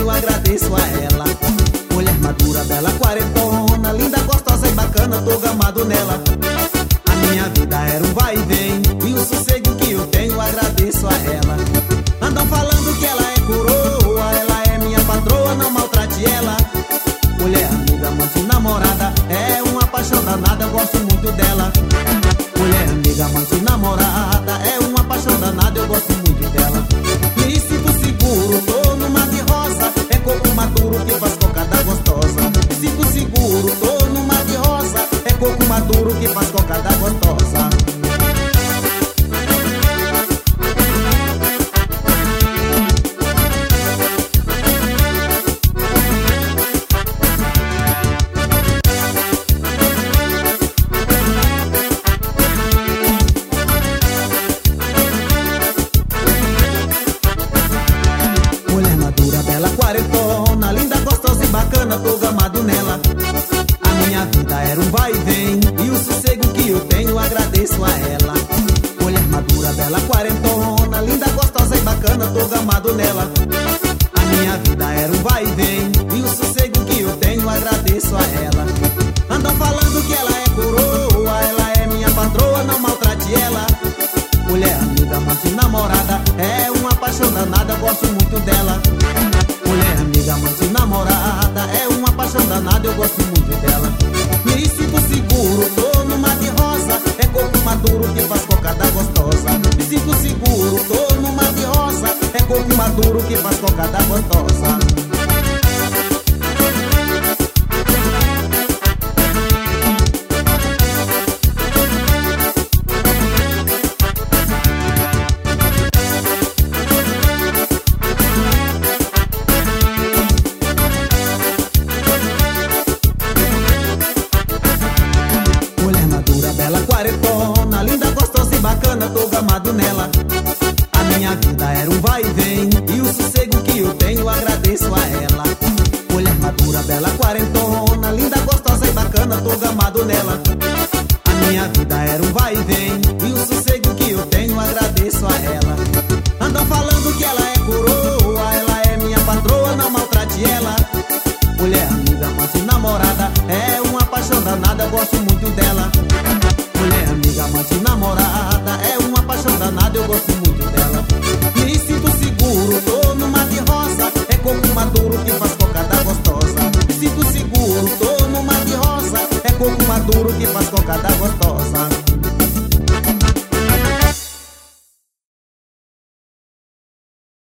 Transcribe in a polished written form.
tenho, agradeço a ela. Mulher madura, bela, quarentona, linda, gostosa e bacana, tô gamado nela. A minha vida era um vai e vem, e o sossego que eu tenho, agradeço a ela. Andam falando que ela é coroa, ela é minha patroa, não maltrate ela. Mulher amiga, amante, namorada, é uma paixão danada, eu gosto muito dela. Mulher amiga, amante, namorada, é uma paixão danada, eu gosto muito dela. Me sinto seguro, tô no mar de rosa, é coco maduro que faz cocada gostosa. Me sinto seguro, tô no mar de rosa, é coco maduro que faz cocada gostosa. Quarentona, linda, gostosa e bacana, tô gamado nela. A minha vida era um vai e vem, e o sossego que eu tenho, agradeço a ela. Mulher madura, bela, quarentona, linda, gostosa e bacana, tô gamado nela. A minha vida era um vai e vem, e o sossego que eu tenho, agradeço a ela. Andam falando que ela é coroa, ela é minha patroa, não maltrate ela. Mulher amiga, amante, namorada, é uma paixão danada, eu gosto muito dela. Mulher amiga, amante, namorada, é uma paixão danada, eu gosto muito dela. Me sinto seguro, tô no mar de rosa, é coco maduro que faz cocada gostosa. Me sinto seguro, tô no mar de rosa, é coco maduro que faz cocada gostosa. Quarentona, linda, gostosa e bacana, tô gamado nela. A minha vida era um vai e vem, e o sossego que eu tenho, agradeço a ela. Mulher madura, bela, quarentona, linda, gostosa e bacana, tô gamado nela. A minha vida era um vai e vem, e o sossego que eu tenho, agradeço a ela. Andam falando que ela é coroa, ela é minha patroa, não maltrate ela. Mulher amiga, amante, namorada, é uma paixão danada, eu gosto muito dela. Mulher amiga, amante, namorada, é uma paixão danada, eu gosto muito dela. Me sinto seguro, tô no mar de rosa, é coco maduro que faz cocada gostosa. Me sinto seguro, tô no mar de rosa, é coco maduro que faz cocada gostosa.